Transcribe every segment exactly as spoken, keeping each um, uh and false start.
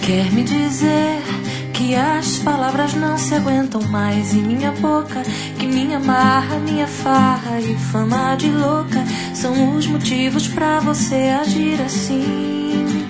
Quer me dizer que as palavras não se aguentam mais em minha boca, que minha marra, minha farra e fama de louca são os motivos pra você agir assim.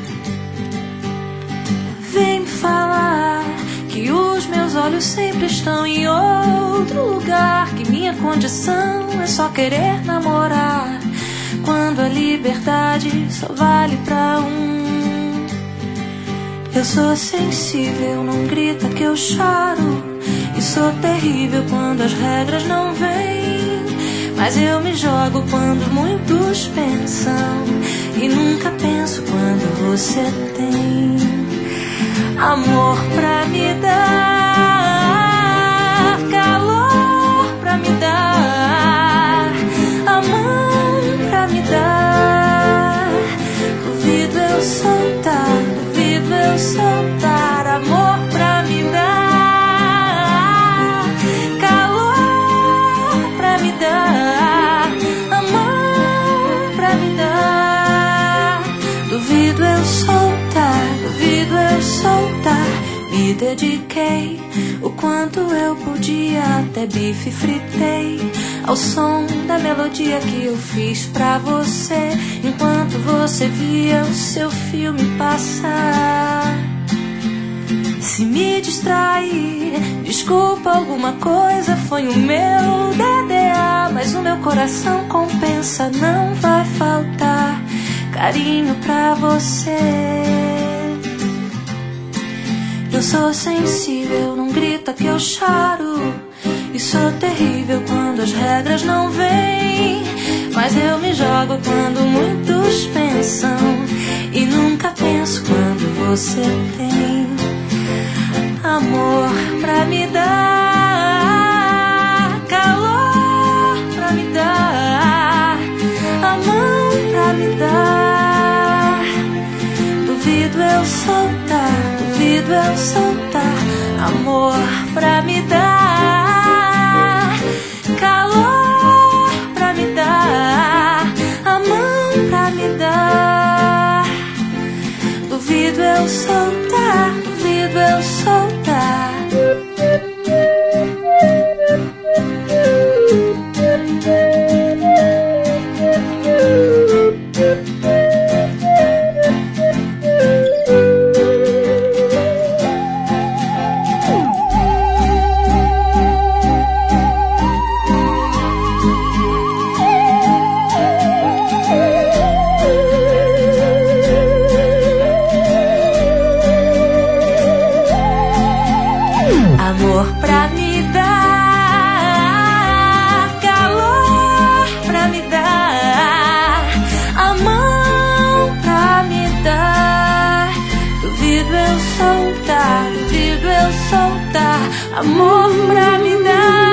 Vem me falar que os meus olhos sempre estão em outro lugar, que minha condição é só querer namorar, quando a liberdade só vale pra um. Eu sou sensível, não grita que eu choro, e sou terrível quando as regras não vêm, mas eu me jogo quando muitos pensam, e nunca penso quando você tem amor pra me dar, calor pra me dar, a mão pra me dar. Duvido eu soltar, duvido eu soltar, amor pra me dar, calor pra me dar, a mão pra me dar. Duvido eu soltar, duvido eu soltar. Me dediquei o quanto eu podia, até bife fritei ao som da melodia que eu fiz pra você, enquanto você via o seu filme passar. Se me distrair, desculpa alguma coisa, foi o meu D D A, mas o meu coração compensa, não vai faltar carinho pra você. Eu sou sensível, não grita que eu choro, e sou terrível quando as regras não vêm, mas eu me jogo quando muitos pensam, e nunca penso quando você tem amor pra me dar, calor pra me dar, a mão pra me dar. Duvido eu soltar, duvido eu soltar, amor pra me dar, calor pra me dar, a mão pra me dar. Duvido eu soltar, duvido eu soltar. Amor pra me dar, calor pra me dar, a mão pra me dar. Duvido eu soltar, duvido eu soltar, amor pra me dar.